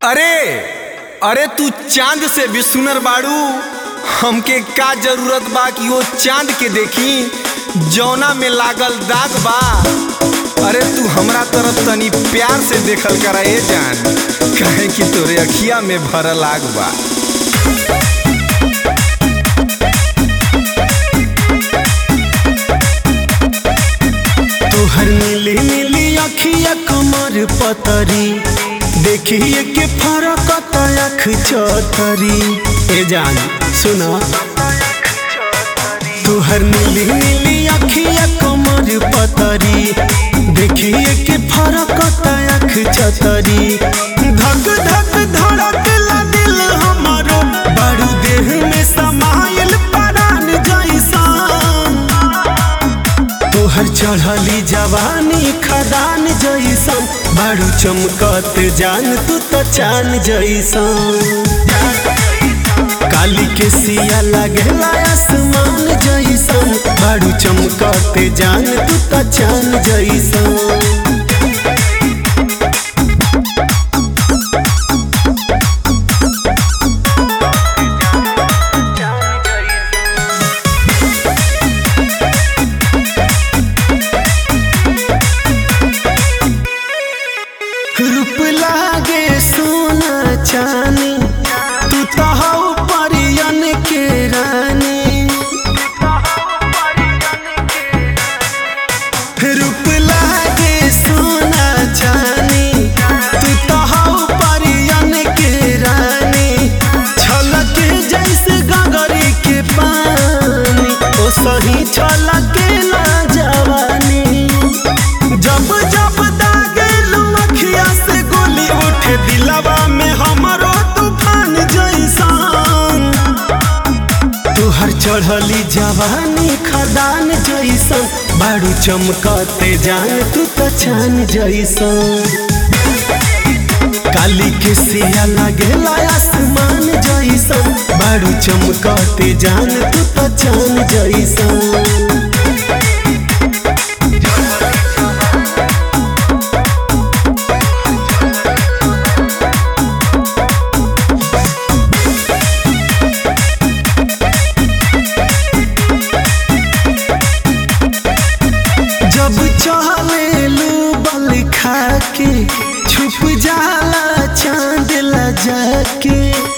अरे तू चांद से भी सुनर बाड़ू। हमके का जरूरत बा कि वो चांद के देखी जौना में लागल दाग बा। अरे तू हमरा तरफ तनी प्यार से देखल करा ए जान, काहे कि तोरे अखिया में भरल आग बा। तोहर नीली नीली अखिया कमर पतरी, देखिए के फरक अख चौतरी। ए जान सुना, तोहर नीली नीली अखिया कमर पतरी, देखिए के फरक अख चौतरी। धक धक धड़कला दिल हमारो, बड़ू देह में समाइल परान जैसन। तोहर चढ़ली जवानी खदान जैसन, बड़ू चमकत जान तू तो चान जैसन। काली के सिया लगेला आसमान जैसन, बड़ू चमकत जान तू तो चान जैसन। रूप लागे सोना चानी, तू तो हौ परियन के रानी। रूप लागे सोना चानी, तू तो हौ परियन के रानी। छलके जैसे गगरी के पानी, ओ सही छलके ना जवानी। जब जब दिलवा में हमरो तूफान जैसन। तोहर चढ़ली जवानी खदान जैसन, बड़ू चमकते जान तू तो चान जैसन। काली के सिया लगेला आसमान जैसन, बड़ू चमकते जान तू तो चान जैसन। जब चलेलू बल खाके, छुप जाला चांद ला जाके।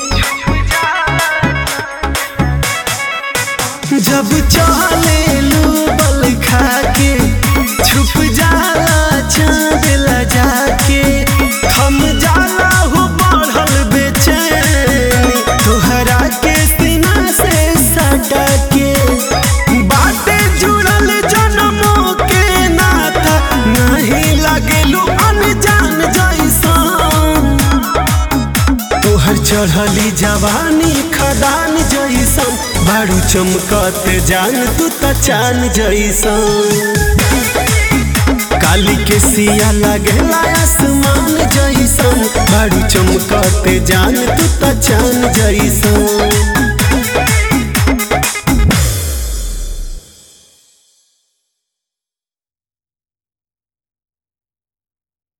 जब चलेलू बल खाके, छुप जाला चांद ला जाके। हम जाला हो बढ़ल बेचैनी, तोहरा के सीना से सटा के। बातें जुड़ल जन्मों के नाता, नहीं लगेलू अनजान जैसन। तोहर चढ़ली जवानी खदान जैसन, बड़ू चमकत जान तू तो चान जैसन। काली के सिया लगेला आसमान जैसन, बड़ू चमकत जान तू तो चान जैसन।